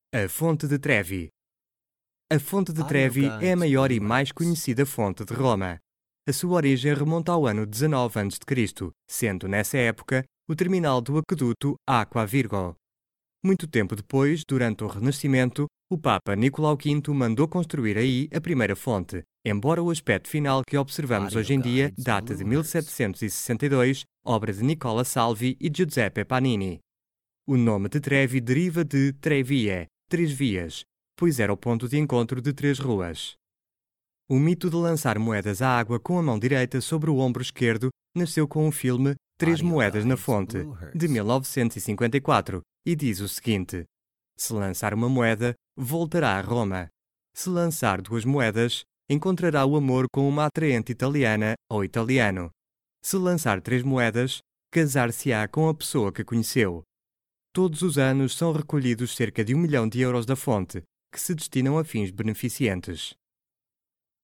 A Fonte de Trevi. A Fonte de Trevi é a maior e mais conhecida fonte de Roma. A sua origem remonta ao ano 19 a.C., sendo, nessa época, o terminal do aqueduto Aqua Virgo. Muito tempo depois, durante o Renascimento, o Papa Nicolau V mandou construir aí a primeira fonte, embora o aspecto final que observamos hoje em dia date de 1762, obra de Nicola Salvi e Giuseppe Panini. O nome de Trevi deriva de Trevie, três vias, pois era o ponto de encontro de três ruas. O mito de lançar moedas à água com a mão direita sobre o ombro esquerdo nasceu com o filme Três Moedas na Fonte, de 1954, e diz o seguinte: se lançar uma moeda, voltará a Roma. Se lançar duas moedas, encontrará o amor com uma atraente italiana ou italiano. Se lançar três moedas, casar-se-á com a pessoa que conheceu. Todos os anos são recolhidos cerca de 1 milhão de euros da fonte, que se destinam a fins beneficentes.